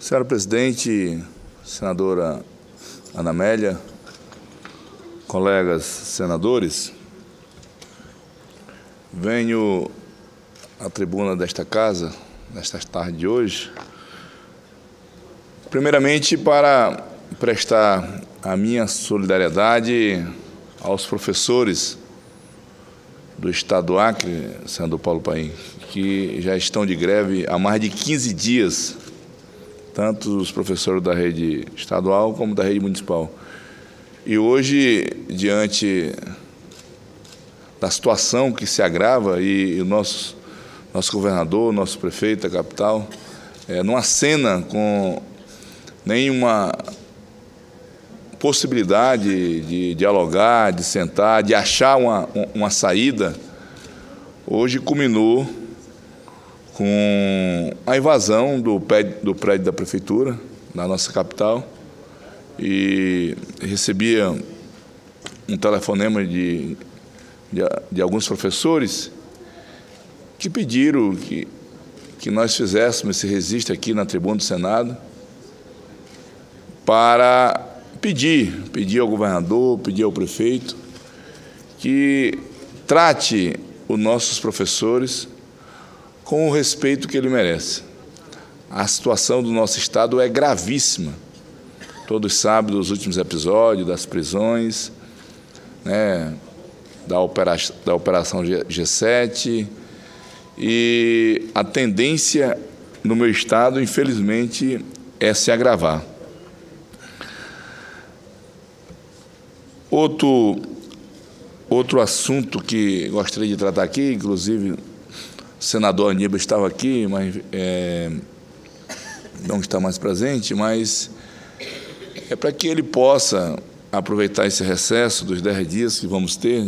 Senhora presidente, senadora Ana Amélia, colegas senadores, venho à tribuna desta casa, nesta tarde de hoje, primeiramente para prestar a minha solidariedade aos professores do Estado do Acre, senador Paulo Paim, que já estão de greve há mais de 15 dias, tanto os professores da rede estadual como da rede municipal. E hoje, diante da situação que se agrava, e o nosso governador, nosso prefeito da capital, não acena com nenhuma possibilidade de dialogar, de sentar, de achar uma saída, hoje culminou com a invasão do prédio da prefeitura, na nossa capital, e recebia um telefonema de alguns professores que pediram que nós fizéssemos esse registro aqui na tribuna do Senado para pedir ao governador, pedir ao prefeito que trate os nossos professores com o respeito que ele merece. A situação do nosso Estado é gravíssima. Todos sabem dos últimos episódios, das prisões, da Operação G7, e a tendência no meu Estado, infelizmente, é se agravar. Outro assunto que gostaria de tratar aqui, inclusive o senador Aníbal estava aqui, mas não está mais presente, mas é para que ele possa aproveitar esse recesso dos 10 dias que vamos ter,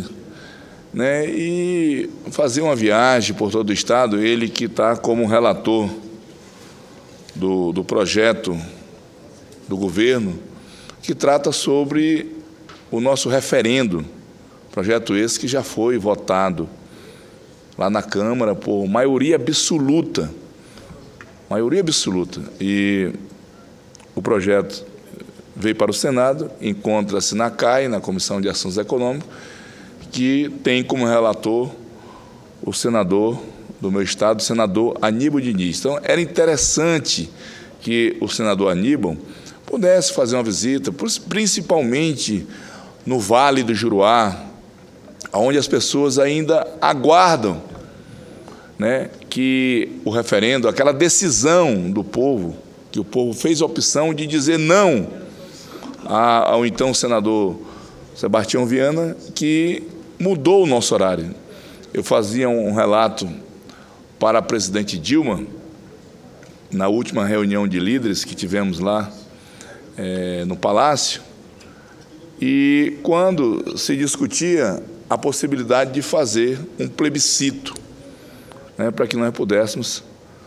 e fazer uma viagem por todo o Estado, ele que está como relator do projeto do governo, que trata sobre o nosso referendo, projeto esse que já foi votado lá na Câmara por maioria absoluta, e o projeto veio para o Senado, encontra-se na CAI, na Comissão de Assuntos Econômicos, que tem como relator o senador do meu estado, o senador Aníbal Diniz. Então, era interessante que o senador Aníbal pudesse fazer uma visita, principalmente no Vale do Juruá, onde as pessoas ainda aguardam que o referendo, aquela decisão do povo, que o povo fez a opção de dizer não ao então senador Sebastião Viana, que mudou o nosso horário. Eu fazia um relato para a presidente Dilma, na última reunião de líderes que tivemos lá no Palácio, e quando se discutia a possibilidade de fazer um plebiscito, para que nós pudéssemos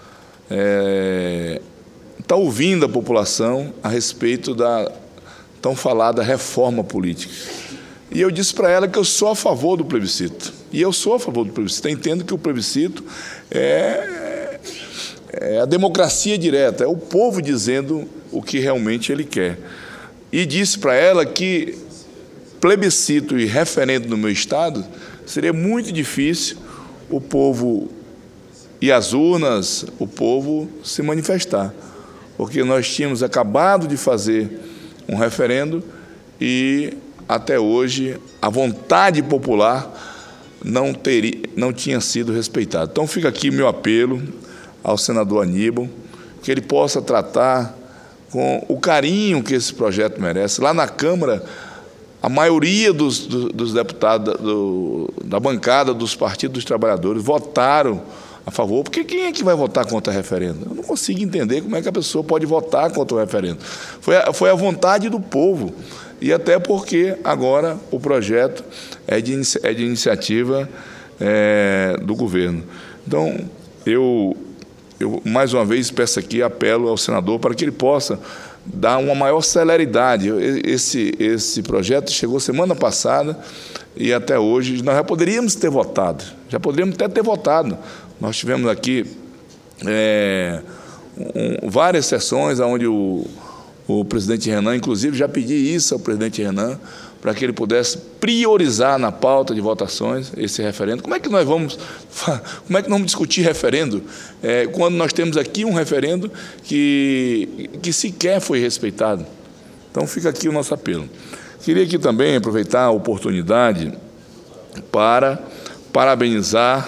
estar ouvindo a população a respeito da tão falada reforma política. E eu disse para ela que eu sou a favor do plebiscito. E eu sou a favor do plebiscito. Eu entendo que o plebiscito é a democracia direta, é o povo dizendo o que realmente ele quer. E disse para ela que plebiscito e referendo no meu estado seria muito difícil o povo e as urnas, o povo se manifestar, porque nós tínhamos acabado de fazer um referendo e até hoje a vontade popular não tinha sido respeitada. Então fica aqui meu apelo ao senador Aníbal, que ele possa tratar com o carinho que esse projeto merece. Lá na Câmara, a maioria dos deputados da bancada dos partidos dos trabalhadores votaram a favor, porque quem é que vai votar contra o referendo? Eu não consigo entender como é que a pessoa pode votar contra o referendo. Foi a vontade do povo, e até porque agora o projeto é de iniciativa do governo. Então, eu mais uma vez peço aqui, apelo ao senador para que ele possa dar uma maior celeridade. Esse projeto chegou semana passada e até hoje nós já poderíamos ter votado, Nós tivemos aqui várias sessões onde o presidente Renan, inclusive, já pedi isso ao presidente Renan, para que ele pudesse priorizar na pauta de votações esse referendo. Como é que nós vamos discutir referendo quando nós temos aqui um referendo que sequer foi respeitado? Então, fica aqui o nosso apelo. Queria aqui também aproveitar a oportunidade para parabenizar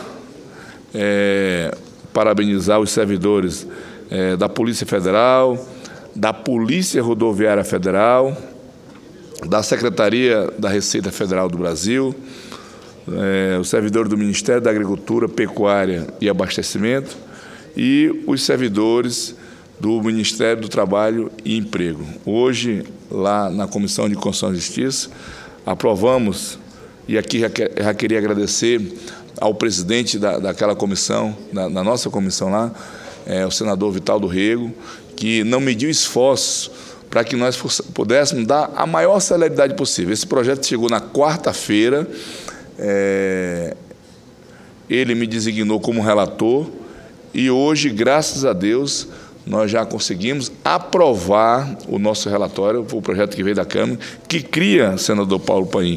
os servidores da Polícia Federal, da Polícia Rodoviária Federal, da Secretaria da Receita Federal do Brasil, os servidores do Ministério da Agricultura, Pecuária e Abastecimento e os servidores do Ministério do Trabalho e Emprego. Hoje, lá na Comissão de Constituição e Justiça, aprovamos, e aqui já queria agradecer ao presidente daquela comissão, da nossa comissão lá, o senador Vital Rego, que não mediu esforços para que nós pudéssemos dar a maior celeridade possível. Esse projeto chegou na quarta-feira, ele me designou como relator, e hoje, graças a Deus, nós já conseguimos aprovar o nosso relatório, o projeto que veio da Câmara, que cria, senador Paulo Paim,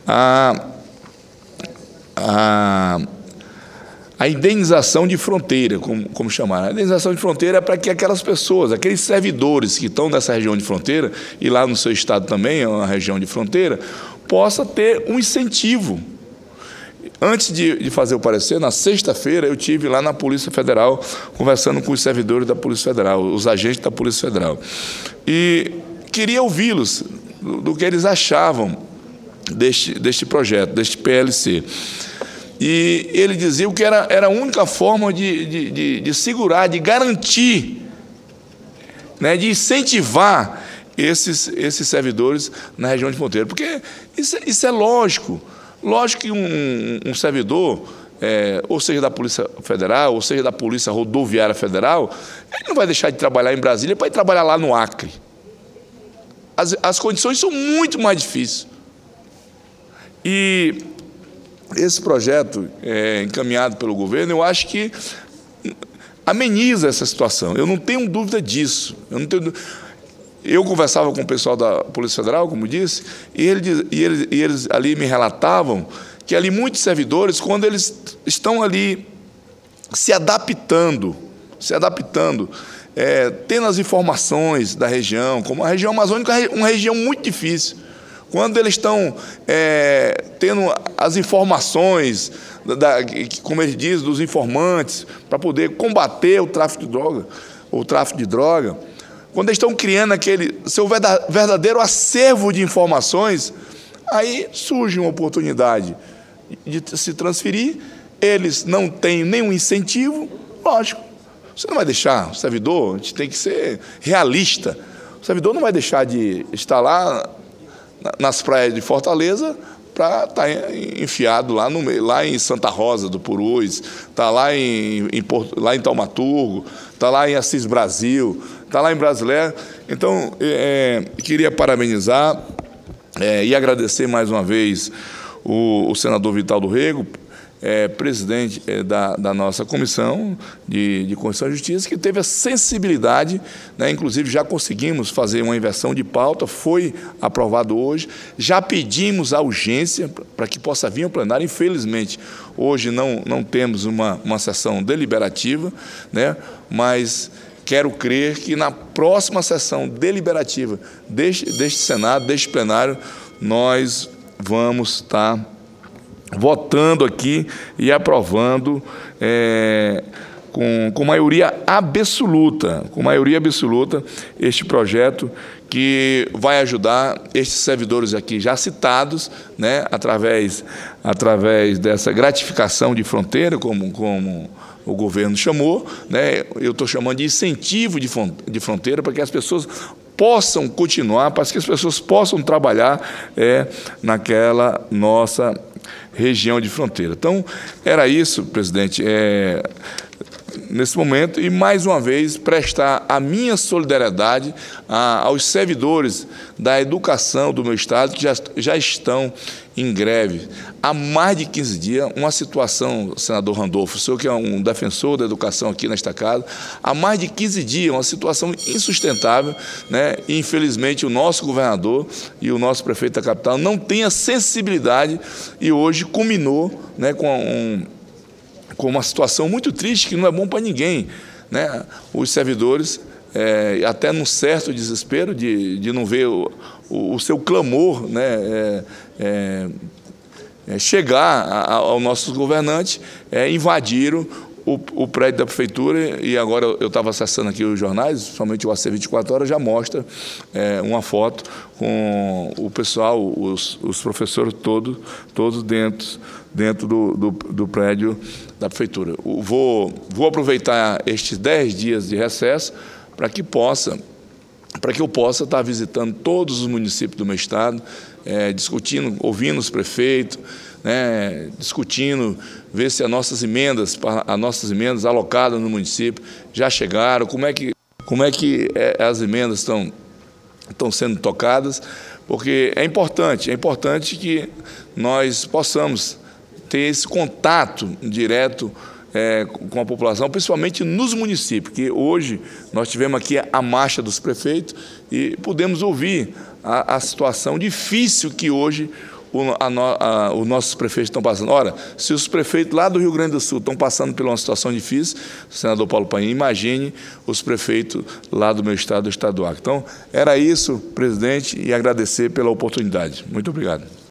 a indenização de fronteira, como chamar. A indenização de fronteira é para que aquelas pessoas, aqueles servidores que estão nessa região de fronteira, e lá no seu estado também é uma região de fronteira, possa ter um incentivo. Antes de fazer o parecer, na sexta-feira, eu tive lá na Polícia Federal, conversando com os servidores da Polícia Federal, os agentes da Polícia Federal. E queria ouvi-los do que eles achavam deste projeto, deste PLC. E ele dizia que era a única forma de segurar, de garantir, né, de incentivar esses servidores na região de fronteira. Porque isso é lógico. Lógico que um servidor, ou seja da Polícia Federal, ou seja da Polícia Rodoviária Federal, ele não vai deixar de trabalhar em Brasília para ir trabalhar lá no Acre. As condições são muito mais difíceis. E esse projeto, encaminhado pelo governo, eu acho que ameniza essa situação. Eu não tenho dúvida disso. Eu conversava com o pessoal da Polícia Federal, como disse, e eles ali me relatavam que ali muitos servidores, quando eles estão ali se adaptando, tendo as informações da região, como a região amazônica é uma região muito difícil. Quando eles estão tendo as informações, como eles dizem, dos informantes, para poder combater o tráfico de droga, quando eles estão criando aquele seu verdadeiro acervo de informações, aí surge uma oportunidade de se transferir, eles não têm nenhum incentivo, lógico, você não vai deixar o servidor, a gente tem que ser realista, o servidor não vai deixar de estar lá nas praias de Fortaleza para estar enfiado lá em Santa Rosa do Purus, está lá em Taumaturgo, está lá em Assis Brasil, está lá em Brasileiro. Então, queria parabenizar e agradecer mais uma vez o senador Vital Rego, presidente da nossa Comissão de Constituição e Justiça, que teve a sensibilidade, né, inclusive já conseguimos fazer uma inversão de pauta, foi aprovado hoje, já pedimos a urgência para que possa vir ao plenário. Infelizmente, hoje não temos uma sessão deliberativa, né, mas quero crer que na próxima sessão deliberativa deste Senado, deste plenário, nós vamos estar votando aqui e aprovando com maioria absoluta, este projeto que vai ajudar estes servidores aqui já citados, né, através dessa gratificação de fronteira, como o governo chamou, né, eu estou chamando de incentivo de fronteira, para que as pessoas possam continuar, para que as pessoas possam trabalhar naquela nossa região de fronteira. Então, era isso, presidente. nesse momento, e, mais uma vez, prestar a minha solidariedade aos servidores da educação do meu Estado, que já estão em greve há mais de 15 dias, uma situação, senador Randolfo, o senhor que é um defensor da educação aqui nesta casa, há mais de 15 dias, uma situação insustentável, né? E, infelizmente, o nosso governador e o nosso prefeito da capital não têm a sensibilidade e hoje culminou, né, com uma situação muito triste que não é bom para ninguém, né? Os servidores, até num certo desespero de não ver o seu clamor, né, chegar ao nossos governantes, invadiram o prédio da prefeitura, e agora eu estava acessando aqui os jornais, somente o AC 24 Horas já mostra uma foto com o pessoal, os professores todos dentro do prédio da prefeitura. Vou aproveitar estes 10 dias de recesso para que eu possa estar visitando todos os municípios do meu estado, discutindo, ouvindo os prefeitos, né, discutindo, ver se as nossas emendas alocadas no município já chegaram, como é que as emendas estão sendo tocadas, porque é importante que nós possamos ter esse contato direto com a população, principalmente nos municípios, que hoje nós tivemos aqui a marcha dos prefeitos e pudemos ouvir a situação difícil que hoje os nossos prefeitos estão passando. Ora, se os prefeitos lá do Rio Grande do Sul estão passando por uma situação difícil, senador Paulo Paim, imagine os prefeitos lá do meu estado, do estado do Acre. Então, era isso, presidente, e agradecer pela oportunidade. Muito obrigado.